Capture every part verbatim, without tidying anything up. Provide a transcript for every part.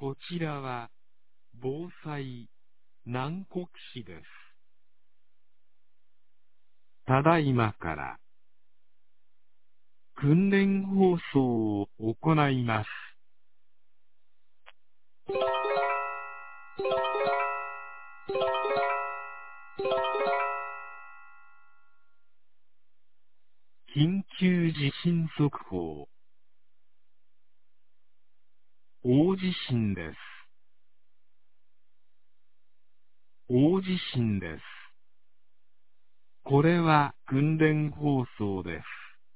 こちらは防災南国市です。ただいまから訓練放送を行います。緊急地震速報。大地震です。大地震です。これは訓練放送です。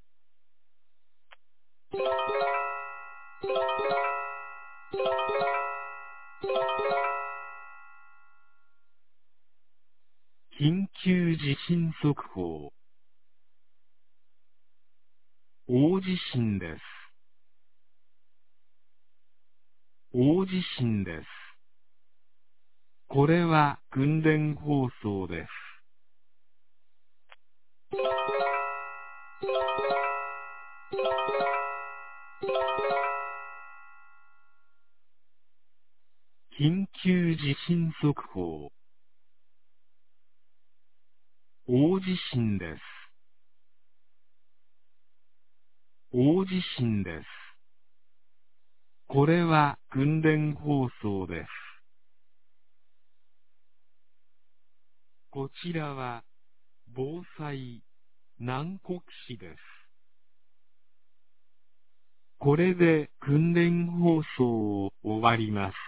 緊急地震速報。大地震です。大地震です。これは訓練放送です。緊急地震速報。大地震です。大地震です。これは訓練放送です。こちらは防災南国市です。これで訓練放送を終わります。